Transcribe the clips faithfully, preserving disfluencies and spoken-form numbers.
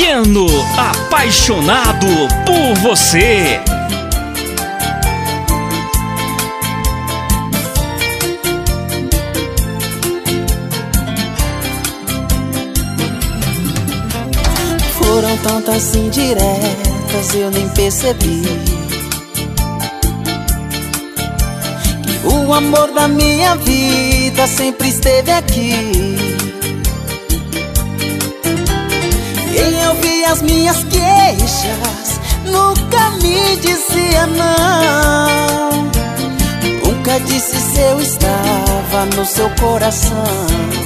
Keno, apaixonado por você. Foram tantas indiretas, eu nem percebi que o amor da minha vida sempre esteve aqui. Quem ouvia as minhas queixas nunca me dizia não. Nunca disse se eu estava no seu coração.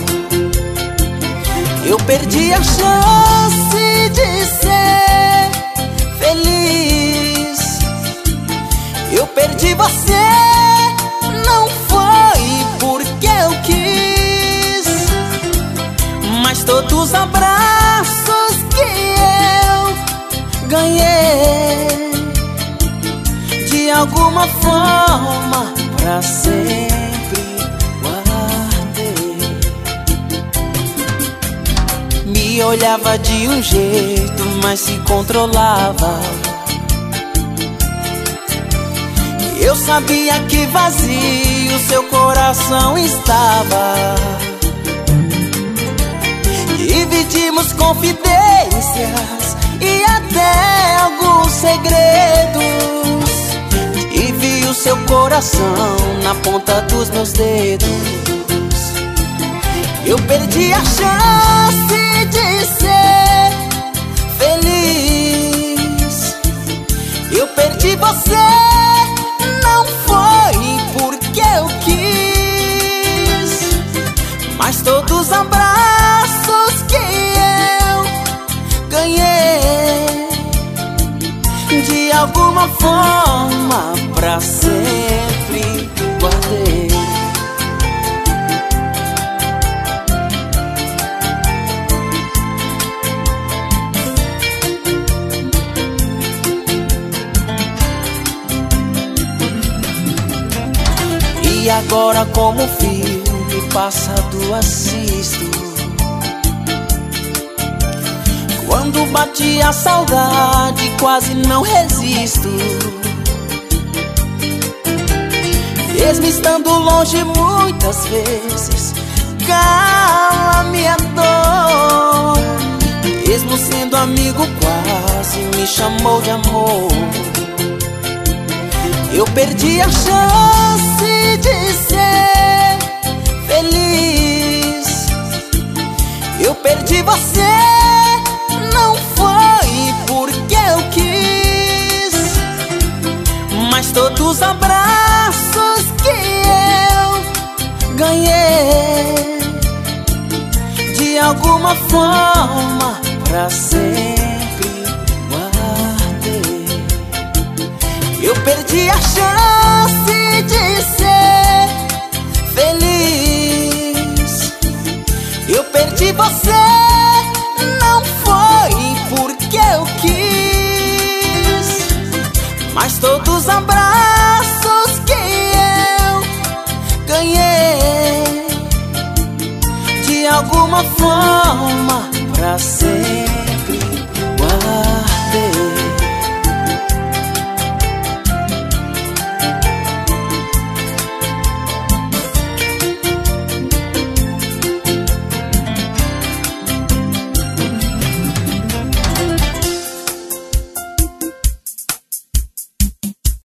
Eu perdi a chance de ser feliz. Eu perdi você, não foi porque eu quis, mas todos os abraços que eu ganhei, de alguma forma, pra sempre guardei. Me olhava de um jeito, mas se controlava. Eu sabia que vazio seu coração estava. Dividimos confidências e até alguns segredos. E vi o seu coração na ponta dos meus dedos. Eu perdi a chance de ser feliz. Eu perdi você, não foi porque eu quis, mas todos os abraços que eu ganhei, de alguma forma, pra sempre guardei. E agora, como filme passado assisto, quando bate a saudade quase não resisto. Mesmo estando longe muitas vezes cala minha dor. Mesmo sendo amigo quase me chamou de amor. Eu perdi a chance de ser feliz. Eu perdi você, não foi porque eu quis, mas todos os abraços que eu ganhei, de alguma forma, pra sempre guardei. Eu perdi a chance de ser feliz. Eu perdi você, não foi porque eu quis, mas todos os abraços que eu ganhei, de alguma forma,